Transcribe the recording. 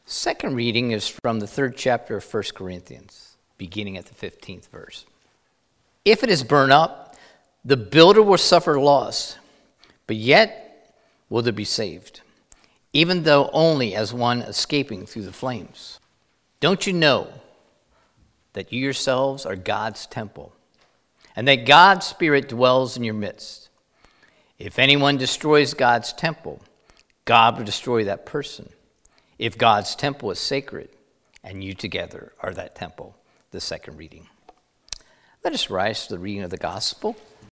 Second reading is from the third chapter of 1 Corinthians, beginning at the 15th verse. If it is burned up, the builder will suffer loss, but yet will they be saved, even though only as one escaping through the flames. Don't you know that you yourselves are God's temple, and that God's Spirit dwells in your midst? If anyone destroys God's temple, God will destroy that person. If God's temple is sacred, and you together are that temple. The second reading. Let us rise to the reading of the gospel.